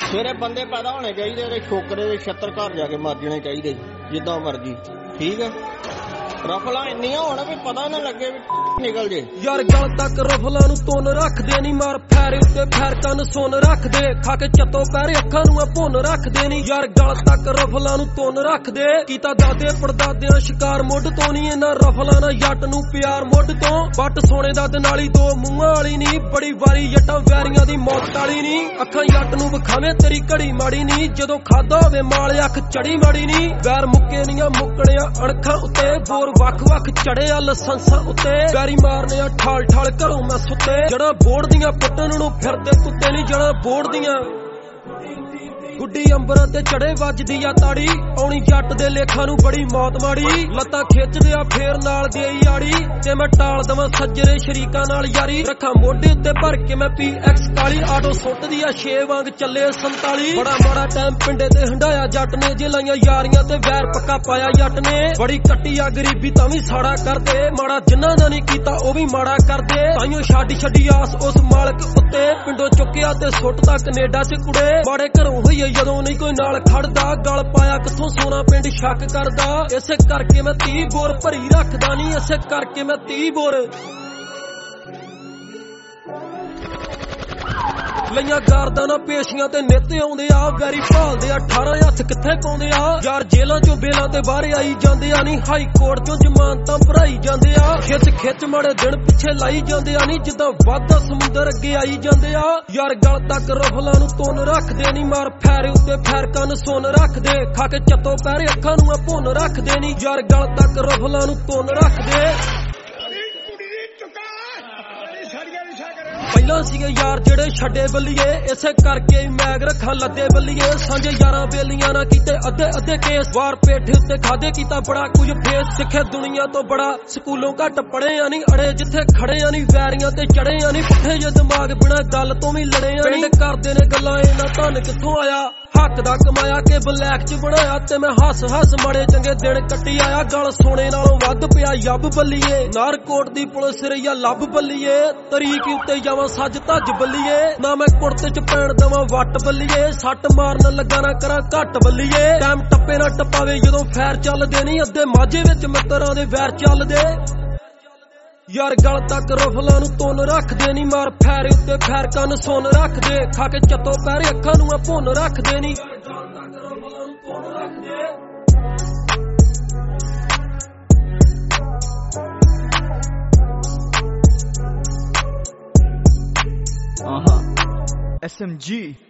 ਸਵੇਰੇ ਬੰਦੇ ਪੈਦਾ ਹੋਣੇ ਚਾਹੀਦੇ ਤੇ ਛੋਕਰੇ ਦੇ 76 ਘਰ ਜਾ ਕੇ ਮਰ ਜਾਣੇ ਚਾਹੀਦੇ ਜਿੱਦਾਂ ਮਰਜੀ। ਠੀਕ ਹੈ, ਰਫਲਾਂ ਇੰਨੀਆਂ ਹੋਣ ਵੀ ਪਤਾ ਨਾ ਲੱਗੇ ਵੀ ਨਿਕਲ ਜੇ। ਯਾਰ ਗਲ ਤੱਕ ਰਫਲਾਂ ਨੂੰ ਤੁੰਨ ਰੱਖਦੇ ਨੀ, ਮਾਰ ਫੈਰੇ ਉੱਤੇ ਫੈਰ ਕੰਨ ਸੁਣ ਰੱਖਦੇ, ਖਾ ਕੇ ਚੱਤੋ ਪੈਰੇ ਅੱਖਾਂ ਨੂੰ ਭੁੰਨ ਰੱਖਦੇ ਨੀ। ਯਾਰ ਗਲ ਤੱਕ ਰਫਲਾਂ ਨੂੰ ਤੁੰਨ ਰੱਖਦੇ, ਕੀਤਾ ਦਾਦੇ ਪੜਦਾਦਿਆਂ ਸ਼ਿਕਾਰ ਮੁੱਢ ਤੋਂ ਨੀ, ਇਹਨਾਂ ਰਫਲਾਂ ਨਾਲ ਜੱਟ ਨੂੰ ਪਿਆਰ ਮੁੱਢ ਤੋਂ। ਵੱਟ ਸੋਨੇ ਦਾ ਦਨਾਲੀ ਦੋ ਮੂੰਹਾਂ ਵਾਲੀ ਨੀ, ਬੜੀ ਵਾਰੀ ਜੱਟਾਂ ਵੈਰੀਆਂ ਦੀ ਮੌਤ ਵਾਲੀ ਨੀ। ਅੱਖਾਂ ਜੱਟ ਨੂੰ ਵਿਖਾਵੇਂ ਤੇਰੀ ਘੜੀ ਮਾੜੀ ਨੀ, ਜਦੋਂ ਖਾਦਾ ਹੋਵੇ ਮਾਲ ਅੱਖ ਚੜੀ ਮਾੜੀ ਨੀ। ਵੈਰ ਮੁੱਕੇ ਨੀਆਂ ਮੁੱਕਣਿਆ ਅਣਖਾਂ ਉੱਤੇ, ਬੋਰ ਵੱਖ ਵੱਖ ਚੜੇ ਆ ਲਸੰਸਾਂ ਉੱਤੇ। ਵੈਰੀ ਮਾਰਨੇ ਆ ਠਾਲ ਠਾਲ ਘਰੋਂ ਮੈਂ ਸੁੱਤੇ, ਜੜਾਂ ਬੋੜ ਦੀਆਂ ਪੁੱਟਣ ਨੂੰ ਫਿਰਦੇ ਕੁੱਤੇ ਨੀ, ਜੜਾਂ ਬੋੜ ਦੀਆਂ। ਗੁੱਡੀ ਅੰਬਰਾਂ ਤੇ ਚੜੇ ਵੱਜਦੀ ਆ ਤਾੜੀ, ਆਉਣੀ ਜੱਟ ਦੇ ਲੇਖਾਂ ਨੂੰ ਬੜੀ ਮੌਤ ਮਾੜੀ। ਲੱਤਾਂ ਖਿੱਚਦੇ ਆ ਫੇਰ ਨਾਲ ਦੇ ਆੜੀ, ਤੇ ਮੈਂ ਟਾਲ ਦਵਾਂ ਸੱਜਰੇ ਸ਼ਰੀਕਾਂ ਨਾਲ ਯਾਰੀ। ਰੱਖਾਂ ਮੋਢੇ ਉੱਤੇ ਭਰ ਕੇ ਮੈਂ PX ਕਾਲੀ, ਆਟੋ ਸੁੱਟਦੀ ਆ 6 ਵਾਂਗ ਚੱਲੇ 47। ਬੜਾ ਮਾੜਾ ਟਾਈਮ ਪਿੰਡੇ ਤੇ ਹੰਡਾਇਆ ਜੱਟ ਨੇ, ਜੇ ਲਾਈਆਂ ਯਾਰੀਆਂ ਤੇ ਵੈਰ ਪੱਕਾ ਪਾਇਆ ਜੱਟ ਨੇ। ਬੜੀ ਕੱਟੀ ਆ ਗਰੀਬੀ ਤਾਂ ਵੀ ਸਾੜਾ ਕਰਦੇ, ਮਾੜਾ ਜਿਨ੍ਹਾਂ ਦਾ ਨਹੀਂ ਕੀਤਾ ਉਹ ਵੀ ਮਾੜਾ ਕਰਦੇ। ਤਾਈਓ ਛੱਡੀ ਆਸ ਉਸ ਮਾਲਕ ਉੱਤੇ, ਪਿੰਡੋਂ ਚੁੱਕਿਆ ਤੇ ਸੁੱਟਦਾ ਕੈਨੇਡਾ ਚ ਕੁੜੇ। ਮਾੜੇ ਘਰੋਂ ਹੋਈ ਜਦੋਂ ਨਹੀਂ ਕੋਈ ਨਾਲ ਖੜਦਾ, ਗਲ ਪਾਇਆ ਕਿੱਥੋਂ ਸੋਨਾ ਪਿੰਡ ਸ਼ੱਕ ਕਰਦਾ। ਇਸੇ ਕਰਕੇ ਮੈਂ 30 ਬੋਰ ਭਰੀ ਰੱਖਦਾ ਨਹੀਂ, ਇਸੇ ਕਰਕੇ ਮੈਂ 30 ਬੋਰ ਲਈਆਂ ਗਾਰਦਾਂ ਪੇਸ਼ੀਆਂ ਤੇ ਨਿੱਤ ਆਉਂਦੇ ਆ। ਵੈਰੀ ਭਾਲਦੇ ਆ 18 ਹੱਥ ਕਿੱਥੇ ਪਾਉਂਦੇ ਆ। ਯਾਰ ਜੇਲਾਂ ਚੋਂ ਬੇਲਾਂ ਤੇ ਬਾਹਰ ਆਈ ਜਾਂਦੇ ਆ ਨੀ, ਹਾਈ ਕੋਰਟ ਚੋਂ ਜ਼ਮਾਨਤਾਂ ਭਰਾਈ ਜਾਂਦੇ ਆ। ਖਿੱਚ ਮਾੜੇ ਦਿਨ ਪਿੱਛੇ ਲਾਈ ਜਾਂਦੇ ਆ ਨੀ, ਜਿੱਦਾਂ ਵਾਧਾ ਸਮੁੰਦਰ ਅੱਗੇ ਆਈ ਜਾਂਦੇ ਆ। ਯਾਰ ਗਲ ਤੱਕ ਰਫਲਾਂ ਨੂੰ ਤੁੰਨ ਰੱਖਦੇ ਨੀ, ਮਾਰ ਫੈਰੇ ਉੱਤੇ ਫੈਰ ਕੰਨ ਸੁਣ ਰੱਖਦੇ, ਖਾ ਕੇ ਚੱਤੋ ਪੈਰੇ ਅੱਖਾਂ ਨੂੰ ਭੁੰਨ ਰੱਖਦੇ ਨੀ। ਯਾਰ ਗਲ ਤੱਕ ਰਫਲਾਂ ਨੂੰ ਤੁੰਨ ਰੱਖਦੇ। ਪਹਿਲਾਂ ਸੀਗੇ ਯਾਰ ਜਿਹੜੇ ਛੱਡੇ ਬੱਲੀਏ, ਇਸੇ ਕਰਕੇ ਮੈਗ ਰੱਖਾਂ ਲੱਦੇ ਬੱਲੀਏ। ਸਾਂਝੇ ਯਾਰਾਂ ਬੇਲੀਆਂ ਨਾ ਕੀਤੇ ਅੱਧੇ ਕੇਸ, ਵਾਰ ਪੇਠੇ ਉੱਤੇ ਖਾਦੇ ਕੀਤਾ ਬੜਾ ਕੁਝ ਫੇਸ। ਸਿੱਖੇ ਦੁਨੀਆ ਤੋਂ ਬੜਾ ਸਕੂਲੋਂ ਘੱਟ ਪੜੇ ਆ ਨੀ, ਅੜੇ ਜਿੱਥੇ ਖੜੇ ਆ ਨੀ, ਵੈਰੀਆਂ ਤੇ ਚੜੇ ਆ ਨੀ। ਪੁੱਠੇ ਜੇ ਦਿਮਾਗ ਬਿਨਾਂ ਗੱਲ ਤੋਂ ਵੀ ਲੜੇ ਆ ਨੀ। ਪਿੰਡ ਕਰਦੇ ਨੇ ਗੱਲਾਂ ਇਹਨਾਂ ਧਨ ਕਿੱਥੋਂ ਆਇਆ, ਹੱਕ ਦਾ ਕਮਾਇਆ ਕਿ ਬਲੈਕ ਚ ਬਣਾਇਆ। ਤੇ ਮੈਂ ਹੱਸ ਮਾੜੇ ਚੰਗੇ ਦਿਨ ਕੱਟੀ ਆਇਆ, ਗਲ ਸੋਨੇ ਨਾਲੋਂ ਵੱਧ ਪਿਆ ਯੱਬ ਬੱਲੀਏ। ਨਾਰਕੋਟ ਦੀ ਪੁਲਿਸ ਰਈਆ ਲੱਭ ਬੱਲੀਏ, ਤਰੀਕ ਉੱਤੇ ਜਾਵਾਂ ਸੱਜ ਧੱਜ ਬੱਲੀਏ। ਨਾ ਮੈਂ ਕੁੜਤੇ ਚ ਪੈਣ ਦਵਾਂ ਵੱਟ ਬੱਲੀਏ, ਸੱਟ ਮਾਰਨ ਲੱਗਾ ਨਾ ਕਰਾਂ ਘੱਟ ਬੱਲੀਏ। ਟਾਈਮ ਟੱਪੇ ਨਾ ਟੱਪਾਵੇ ਜਦੋਂ ਫੈਰ ਚੱਲਦੇ ਨੀ, ਅੱਧੇ ਮਾਝੇ ਵਿੱਚ ਮਿੱਤਰਾਂ ਦੇ ਵੈਰ ਚੱਲਦੇ। ਯਾਰ ਗਲ ਤੱਕ ਰਫਲਾਂ ਨੂੰ ਤੁੰਨ ਰੱਖਦੇ ਨੀ, ਮਾਰ ਫੈਰੇ ਉੱਤੇ ਫੈਰ ਕੰਨ ਸੁਣ ਰੱਖਦੇ, ਖਾ ਕੇ ਚੱਤੋ ਪੈਰੇ ਅੱਖਾਂ ਨੂੰ ਭੁੰਨ ਰੱਖਦੇ ਨੀ। SMG